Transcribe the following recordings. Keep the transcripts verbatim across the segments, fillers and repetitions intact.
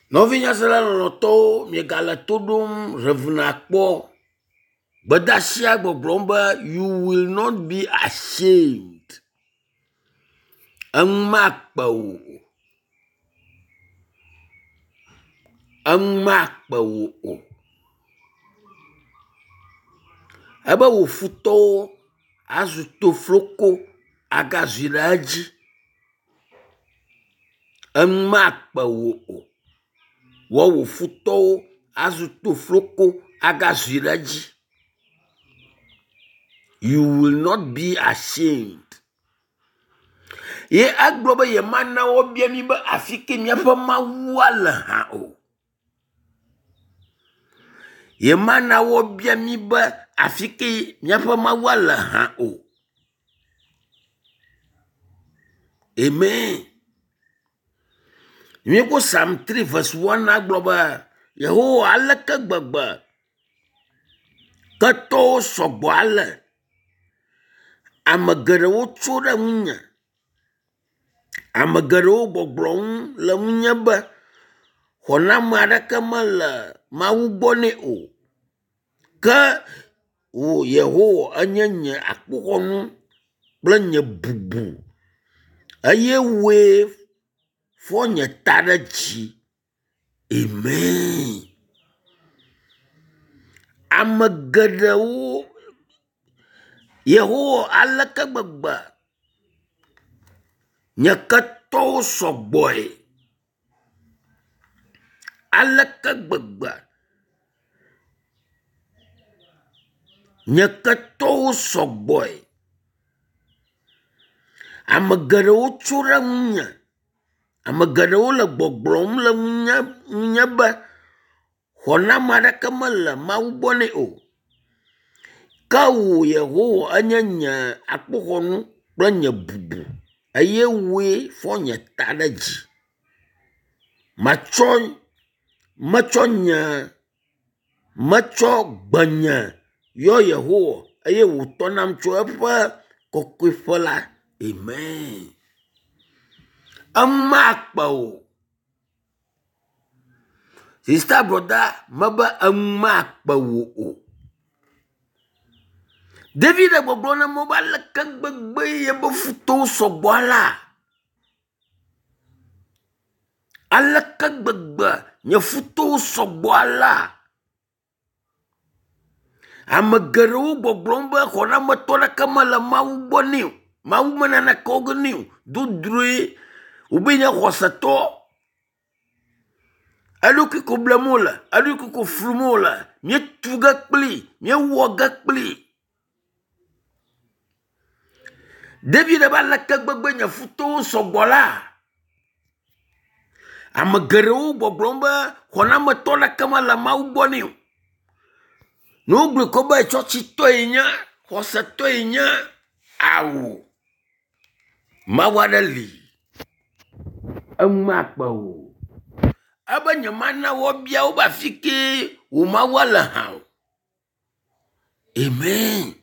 Novinya sela lɔlɔtɔwo miegale to ɖom revna kpɔ gbedasia gbɔgblɔm be you will not be ashamed. Enu makpe wo o. Enu makpe wo o. Ebe wò futɔwo azu tofloko agazui ɖe edzi. Enu makpe wo o. Wɔwò futɔwo azu tofloko agazui ɖe edzi. You will not be ashamed. Ye agblɔ be ye mana wo bia mi be afi ke miaƒe Mawu le hã o. Ye mana wo bia mi be afi ke miaƒe Mawu le hã o. Amen. Mi go Psalm three verse one agblɔ be Yehowa aleke gbegbe ketɔwo sɔgbɔ ale. Ame geɖewo tso ɖe ŋunye. Ame geɖewo gbɔgblɔm le ŋunye be xɔname aɖeke mele Mawu gbɔ nɛ o. Ke wò Yehowa enye nye akpoxɔnu kple nye bubu. Eye wòe fɔ nye ta ɖe dzi. Amen. Ame geɖewo Yehowa aleke gbegbe nye ketɔwo sɔgbɔe. Aleke gbegbe nye ketɔwo sɔgbɔe. Ame geɖewo tso ɖe ŋunye. Ame geɖewo le gbɔgblɔm le ŋunye ŋunye be xɔname aɖeke mele Mawu gbɔ nɛ o. Ke wò Yehowa enye nye akpoxɔnu kple nye bubu. Eye wòe fɔ nye ta ɖe dzi. Matsɔ metsɔ nye metsɔ gbenye yɔ Yehowa eye wòtɔ nam tso eƒe kɔkɔeƒe la. Amen. Enu makpe o. Sister brother mebe enu makpe wo o. David gbɔgblɔ na mo be aleke gbegbe yebe futɔwo sɔgbɔ la. Aleke gbegbe nye futɔwo sɔgbɔ la. Ame geɖewo gbɔgblɔm be xɔnametɔ ɖeke mele Mawu gbɔ nɛ o. Mawu menaneke wo ge nɛ o. Dodroe wobe nye xɔsetɔ. Eɖokui ko blem wole. Eɖokui ko flum wole. Mietu ge kpli. Miewɔ ge kpli. David be aleke gbegbe nye futɔwo sɔgbɔ la. Ame geɖewo gbɔgblɔm be xɔnametɔ ɖeke mele Mawu gbɔ nɛ o. Ne wogblɔe ko be tsɔtsitɔe nye, xɔsetɔe nye, awu. Mawu aɖe li. Enu makpe o. Ebe nye mana wɔbia wo be afi ke wò Mawu le hã o. Amen.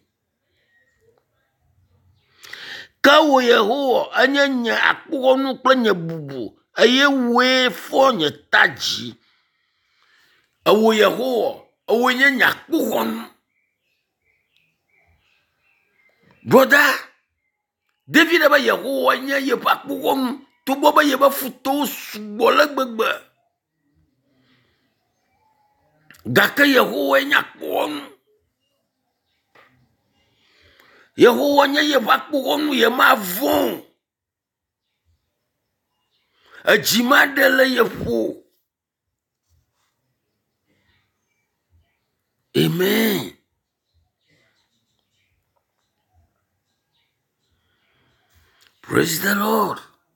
Ke wò Yehowa enye nye akpoxɔnu kple nye bubu. Eye wòe fɔ nye ta dzi. Ewo Yehowa, ewoe nye nye akpoxɔnu. Brother, David be Yehowa nye yeƒe akpoxɔnu. Togbɔ be yebe futɔwo sugbɔ le gbegbe. Gake Yehowa nye akpoxɔnu. Yehowa nye yeƒe akpoxɔnu ye ma vɔ̃. Edzi ma ɖe le ye ƒo. Amen. Praise the Lord.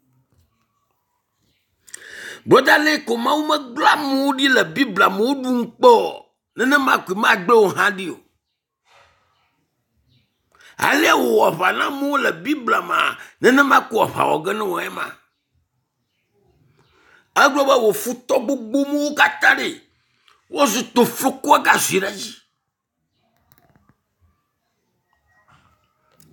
Brother le ko Mawu me gblɔ amewo ɖi le Biblia me woɖu ŋkpɔ. Nenema koe magble wo hã ɖi o. Ale wò aʋa na amewo le Biblia ma. Nenema ko aʋa wɔ ge ne wo ema. Egblɔ be wò futɔ gbogbo mo katã ɖe. Wozu tofloko agazui ɖe dzi.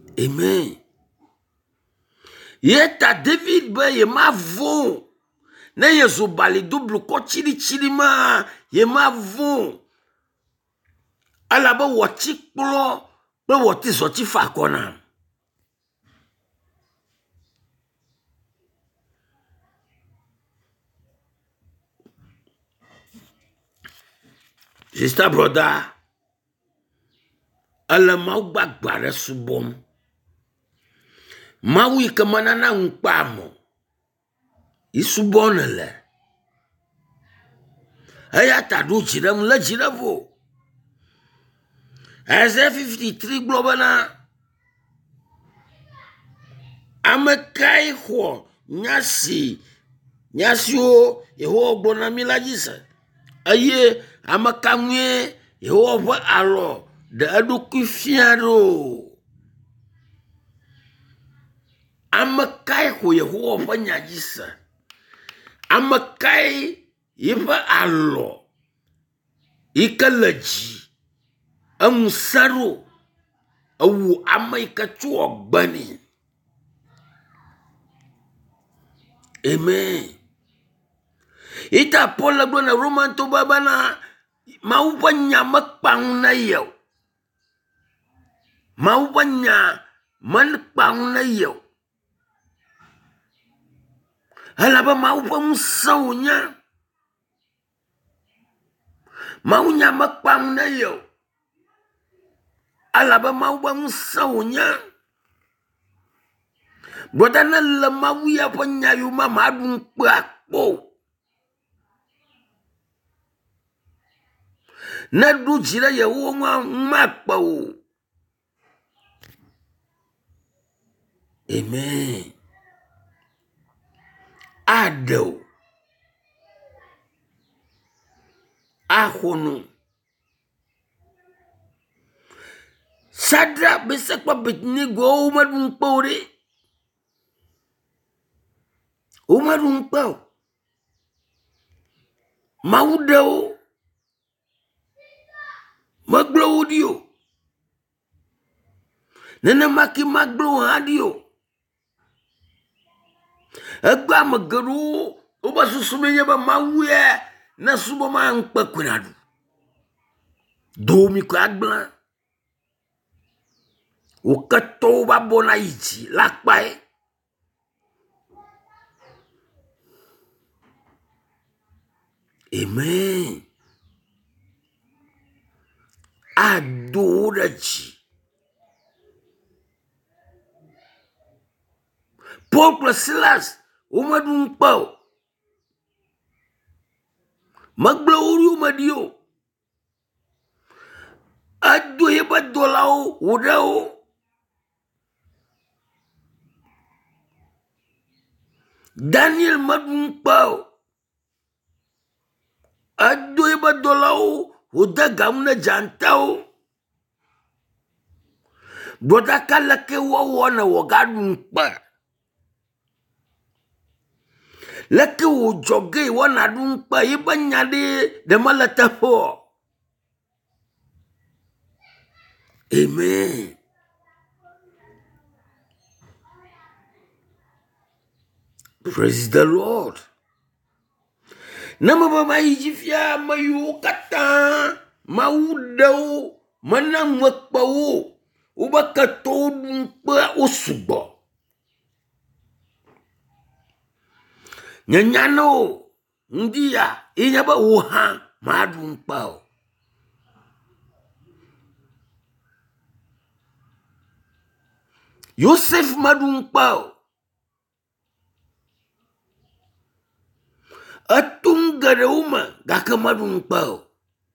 Amen. Ye ta David be ye ma vɔ̃. ne yesu bali double ko chili chili ma ye ma vun ala ba wo ti kplo pe wo ti so ti fa kona sister brother ala ma gbagba re subom ma wi ke manana npa mo isubon le aya ta do jiram la jiravo Isaiah fifty-three globana amakai ho nyasi nyasio eho gbona milajisa aye amakamwe eho wa aro da aduku fiaro amakai ho eho wa nyajisa amakai ifa alo ikalaji amusaro awu amaika chuo gbani. Amen. Ita pola gbona roman to babana maupanya makpang na yaw. Maupanya manpang na yaw. Halaba maupang saunya. Maunya makpang na yaw. Alaba maupang saunya. Brodana lemau ya penyayu mamadung pakpo. Nadu jira ya wonga makpo. Amen. Ado. Ahono. Sadra besak pa bitni go umadung pore. Umarung pau. Maudao. Maglo dio. Nana maki maglo hadio. Agba magaru. Uba susumenya ba mauye. Na suba maang pakunadu. Domi kwa agba. Ukato babona iji. Lakpae. Amen. Adora-te. Paul plus Silas, uma de um pau. Magblaurio madio. Ado heba dolao, udao. Daniel madum pau. Ado heba dolao, uda gamna jantao. Boda kala ke wawana wagadum pa. Laki ujoge wana dumpa iba nyade de malatapo. Amen. Praise the Lord. Nama baba hijifia mayu kata maudau manang wakpau ubakato dumpa usubo. Nyanyano ndia inyaba uha madum pao. Yosef madum pao. Atung garauma gaka madum pao.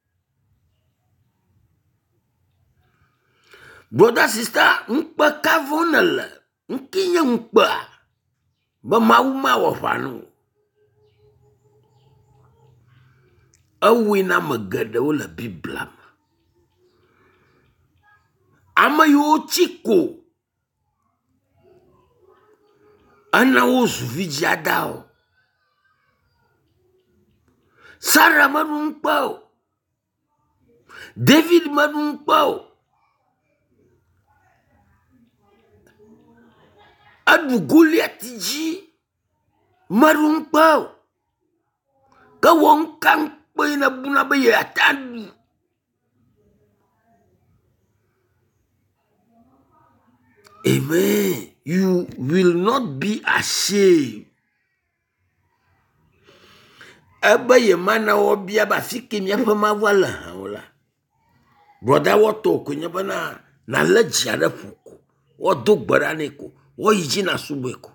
Brother sister mpa kavonala mkinya mpa ba mauma wafanu. Awina magada wala biblam. Ama yo chiko. Ana osu vijadao. Sarah madung pao. David madung pao. Adu Goliath ji madung pao. Ke wong kang pe na buna be ya tadu. Amen. You will not be ashamed. Ebe ye mana obia ba fiki mi afa ma wala wala. Brother woto ko nya bana na leji ada fuku. Wo dogbara ne ko, wo yiji na sugbe ko.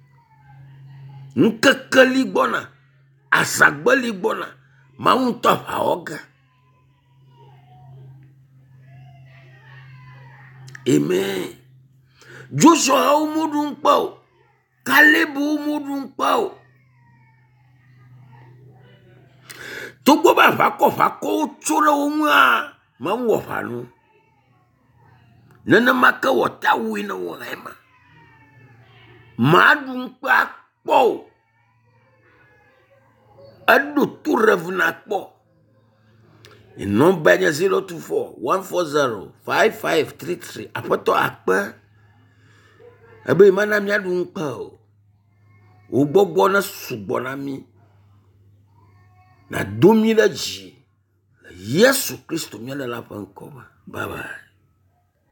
Nkekeli gbona, asagbeli gbona, ma un to fa oga. Amen. Joshua umudun pao, Caleb umudun pao. Tugbo ba fa ko fa ko chura umwa, ma wo fa nu. Nana maka wota wina wema. Madun pa po. Adu tu revna po. In number zero two four one four zero five five three three. Apoto akpa. Ebe mana mi adun pa o. Ugbogbo na sugbona mi. Na domi la ji. Yesu Kristo mi ala la pankoma. Bye bye.